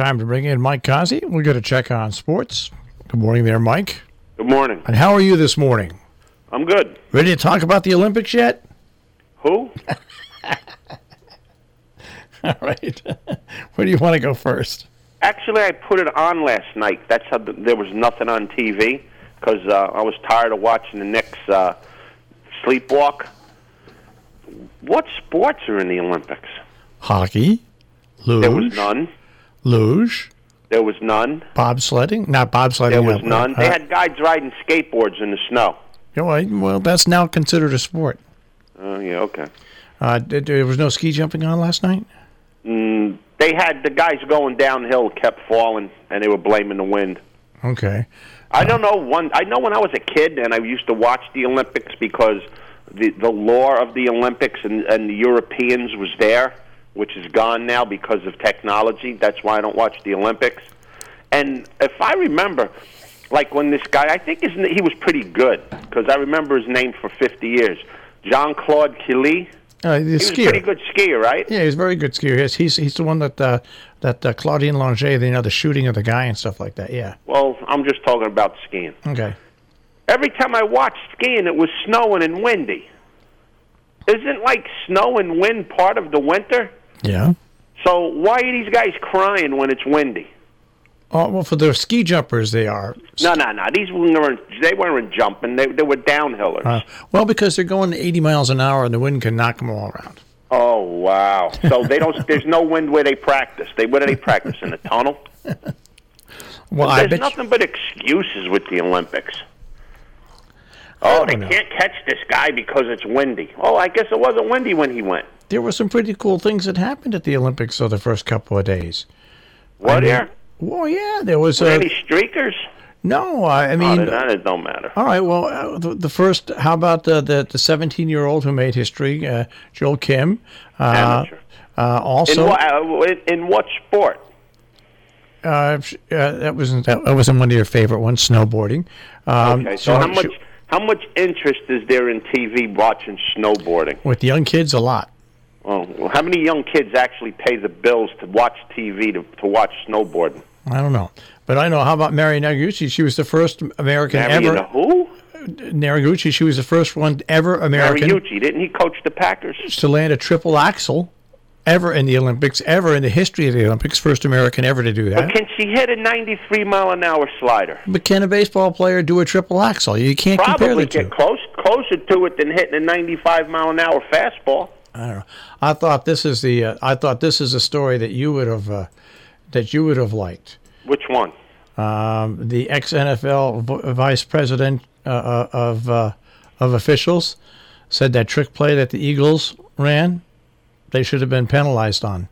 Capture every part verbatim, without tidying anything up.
time to bring in Mike Kazi. We're going to check on sports. Good morning there, Mike. Good morning. And how are you this morning? I'm good. Ready to talk about the Olympics yet? Who? All right. Where do you want to go first? Actually, I put it on last night. That's how the, there was nothing on T V because uh, I was tired of watching the Knicks uh, sleepwalk. What sports are in the Olympics? Hockey, luge. There was none. Luge. There was none. Bobsledding? Not bobsledding. There was uh, none. Uh, they had guys riding skateboards in the snow. You know, well, that's now considered a sport. Oh, uh, yeah, okay. Uh, did, there was no ski jumping on last night? Mm, they had the guys going downhill kept falling, and they were blaming the wind. Okay. I don't know. One, I know when I was a kid, and I used to watch the Olympics because the the lore of the Olympics and, and the Europeans was there, which is gone now because of technology. That's why I don't watch the Olympics. And if I remember, like when this guy, I think his, he was pretty good because I remember his name for fifty years, Jean-Claude Killy. Uh, the he was skier. a pretty good skier, right? Yeah, he's a very good skier. He's he's, he's the one that uh, that uh, Claudine Longet, you know, the shooting of the guy and stuff like that. Yeah. Well, I'm just talking about skiing. Okay. Every time I watched skiing, it was snowing and windy. Isn't like snow and wind part of the winter? Yeah. So why are these guys crying when it's windy? Oh, well, for the ski jumpers, they are. No, no, no. These weren't. They weren't jumping. They they were downhillers. Uh, well, because they're going eighty miles an hour, and the wind can knock them all around. Oh wow! So they don't. There's no wind where they practice. They where do they practice in the tunnel? Well, there's I bet nothing you... but excuses with the Olympics. Oh, they know. can't catch this guy because it's windy. Oh, I guess it wasn't windy when he went. There were some pretty cool things that happened at the Olympics, though, the first couple of days. What I mean, here? Well, yeah, there was. Were Uh, any streakers? no, I, I mean. Oh, that it don't matter. All right. Well, uh, the, the first. How about the the the seventeen-year-old who made history, uh, Joel Kim? Uh, Amateur. Uh, also, in what, uh, in, in what sport? Uh, uh, that wasn't that, that wasn't one of your favorite ones, snowboarding. Um, Okay, so how much how much interest is there in T V watching snowboarding? With young kids, a lot. Oh, well, how many young kids actually pay the bills to watch T V to to watch snowboarding? I don't know, but I know. How about Mary Naraguchi? She was the first American Mary ever. the who? Naraguchi. She was the first one ever American Mariucci. Didn't he coach the Packers? to land a triple axel ever in the Olympics, ever in the history of the Olympics. First American ever to do that. But can she hit a ninety-three mile an hour slider? But can a baseball player do a triple axel? You can't compare Probably the two. get close closer to it than hitting a ninety-five mile an hour fastball. I don't know. I thought this is the. Uh, I thought this is a story that you would have, uh, that you would have liked. Which one? Um, the ex-N F L v- vice president uh, uh, of uh, of officials said that trick play that the Eagles ran, they should have been penalized on.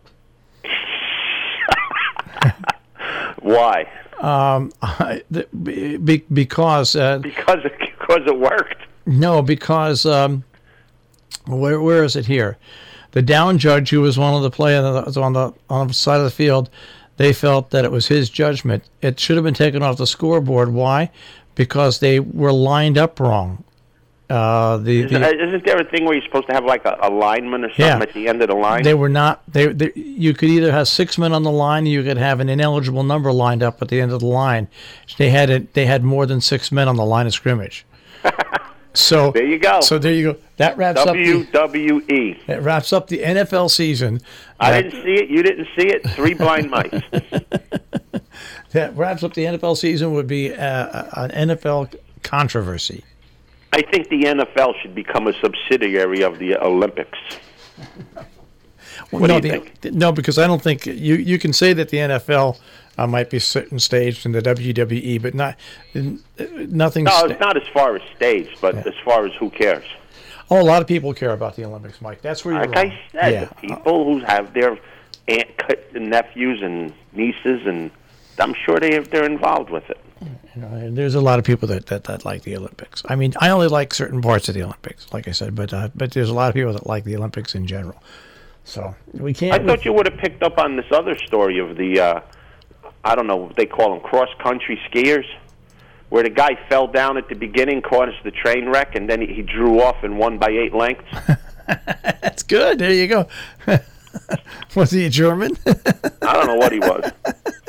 Why? Um, I, the, be, because uh, Because it, because it worked. no, because um, where where is it here? The down judge, who was one of the players on the on the side of the field, they felt that it was his judgment. It should have been taken off the scoreboard. Why? Because they were lined up wrong. Uh, the, Isn't, the isn't there a thing where you're supposed to have like a, a lineman or something Yeah. at the end of the line? they were not. They, they you could either have six men on the line, or you could have an ineligible number lined up at the end of the line. They had it. They had more than six men on the line of scrimmage. So There you go. So there you go. That wraps W up. W E. The, that wraps up the N F L season. I That- didn't see it. You didn't see it. Three blind mice. That wraps up the N F L season. Would be uh, an N F L controversy. I think the N F L should become a subsidiary of the Olympics. What no, do you the- think? th- no, because I don't think you you can say that the N F L uh, might be certain staged in the W W E, but not n- nothing. No, sta- it's not as far as staged, but Yeah. as far as who cares. Oh, a lot of people care about the Olympics, Mike. That's where you're Like wrong. I said, yeah. the people who have their aunt, nephews and nieces, and I'm sure they they're involved with it. You know, and there's a lot of people that, that, that like the Olympics. I mean, I only like certain parts of the Olympics, like I said, but uh, but there's a lot of people that like the Olympics in general. So we can't. I thought you would have picked up on this other story of the, uh, I don't know what they call them, cross-country skiers, where the guy fell down at the beginning, caused the train wreck, and then he, he drew off and won by eight lengths. That's good. There you go. Was he a German? I don't know what he was.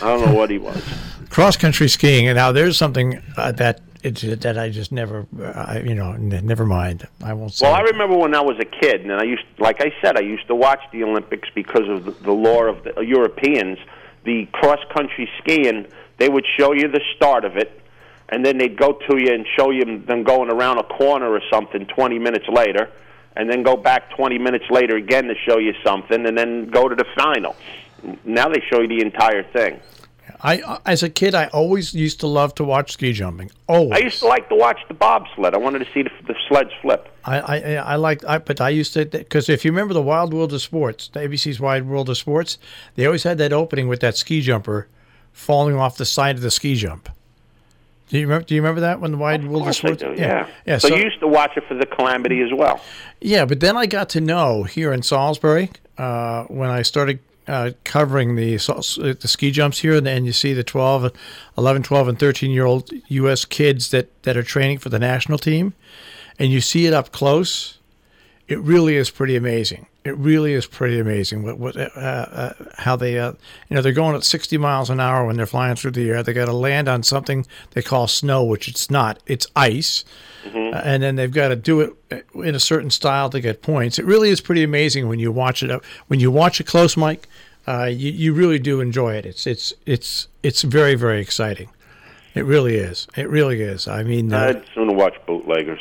I don't know what he was. Cross country skiing, and now there's something uh, that it's that I just never, uh, you know, n- never mind. I won't say. Well, I remember when I was a kid, and I used, like I said, I used to watch the Olympics because of the, the lore of the Europeans. The cross country skiing, they would show you the start of it, and then they'd go to you and show you them going around a corner or something twenty minutes later, and then go back twenty minutes later again to show you something, and then go to the final. Now they show you the entire thing. I, as a kid, I always used to love to watch ski jumping. Always. I used to like to watch the bobsled. I wanted to see the, the sleds flip. I, I, I like, I, but I used to, because if you remember the Wild World of Sports, the A B C's Wild World of Sports, they always had that opening with that ski jumper falling off the side of the ski jump. Do you remember? Do you remember that when the Wild World of Sports? I do, yeah. yeah. yeah so, so you used to watch it for the calamity as well. Yeah, but then I got to know here in Salisbury uh, when I started uh, covering the the ski jumps here, and, and you see the twelve, eleven, twelve, and thirteen-year-old U S kids that, that are training for the national team, and you see it up close. It really is pretty amazing. It really is pretty amazing what, what uh, uh, how they uh, you know they're going at sixty miles an hour when they're flying through the air. They got to land on something they call snow, which it's not. It's ice, mm-hmm. uh, and then they've got to do it in a certain style to get points. It really is pretty amazing when you watch it. When you watch it close, Mike, uh, you you really do enjoy it. It's it's it's it's very very exciting. It really is. It really is. I mean, uh, I'd sooner watch bootleggers.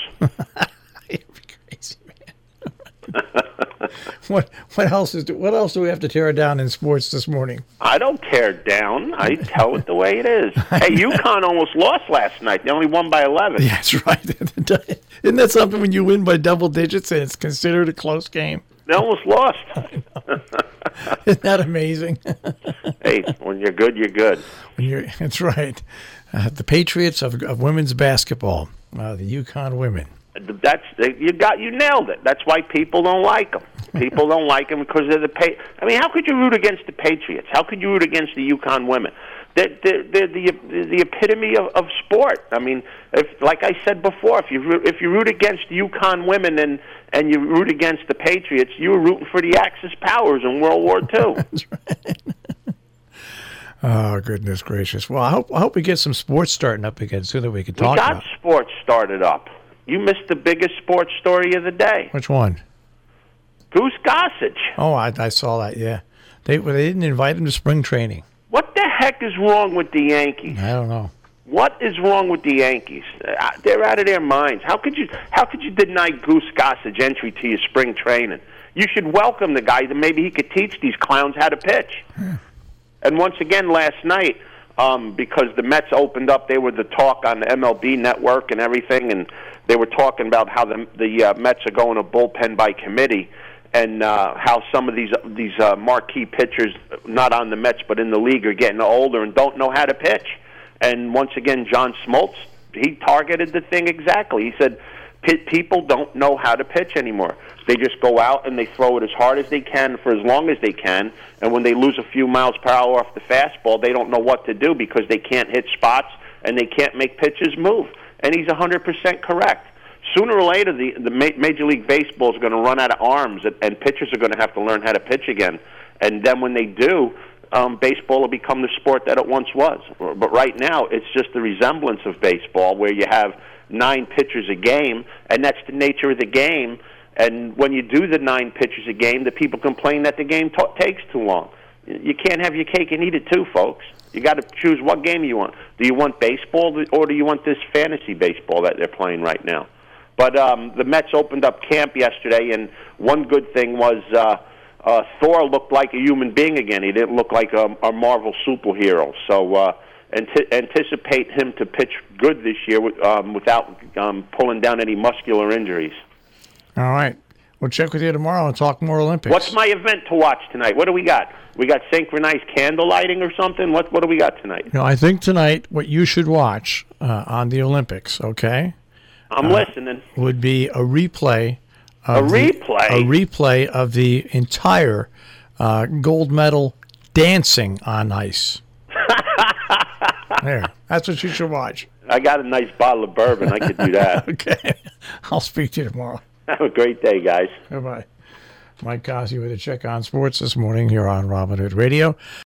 What what else is what else do we have to tear down in sports this morning? I don't tear down. I tell it the way it is. Hey, UConn almost lost last night. They only won by eleven. Yeah, that's right. Isn't that something when you win by double digits and it's considered a close game? They almost lost. Isn't that amazing? Hey, when you're good, you're good. When you're, that's right. Uh, the Patriots of, of women's basketball, uh, the UConn women. That's you got you nailed it. That's why people don't like them. People don't like them because they're the pay. I mean, how could you root against the Patriots? How could you root against the UConn women? They're, they're, they're the the epitome of, of sport. I mean, if like I said before, if you root, if you root against the UConn women and and you root against the Patriots, you were rooting for the Axis powers in World War Two. That's right. Oh, goodness gracious. Well, I hope, I hope we get some sports starting up again so that we can talk we got about sports started up. You missed the biggest sports story of the day. Which one? Goose Gossage. Oh, I, I saw that, yeah. They they didn't invite him to spring training. What the heck is wrong with the Yankees? I don't know. What is wrong with the Yankees? They're out of their minds. How could you how could you deny Goose Gossage entry to your spring training? You should welcome the guy that maybe he could teach these clowns how to pitch. Yeah. And once again, last night, um, because the Mets opened up, they were the talk on the M L B network and everything, and they were talking about how the the uh, Mets are going to bullpen by committee, and uh, how some of these these uh, marquee pitchers, not on the Mets but in the league, are getting older and don't know how to pitch. And once again, John Smoltz, he targeted the thing exactly. He said, people don't know how to pitch anymore. They just go out and they throw it as hard as they can for as long as they can, and when they lose a few miles per hour off the fastball, they don't know what to do because they can't hit spots and they can't make pitches move. And he's one hundred percent correct. Sooner or later, the, the Major League Baseball is going to run out of arms, and, and pitchers are going to have to learn how to pitch again. And then when they do, um, baseball will become the sport that it once was. But right now, it's just the resemblance of baseball where you have nine pitchers a game, and that's the nature of the game. And when you do the nine pitchers a game, the people complain that the game t- takes too long. You can't have your cake and eat it too, folks. You got to choose what game you want. Do you want baseball, or do you want this fantasy baseball that they're playing right now? But um, the Mets opened up camp yesterday, and one good thing was uh, uh, Thor looked like a human being again. He didn't look like a, a Marvel superhero. So uh, ant- anticipate him to pitch good this year with, um, without um, pulling down any muscular injuries. All right. We'll check with you tomorrow and talk more Olympics. What's my event to watch tonight? What do we got? We got synchronized candle lighting or something? What What do we got tonight? No, I think tonight what you should watch uh, on the Olympics, okay? I'm uh, listening. Would be a replay. Of a the, replay? A replay of the entire uh, gold medal dancing on ice. There. That's what you should watch. I got a nice bottle of bourbon. I could do that. Okay. I'll speak to you tomorrow. Have a great day, guys. Goodbye. Mike Cossey with a check on sports this morning here on Robin Hood Radio.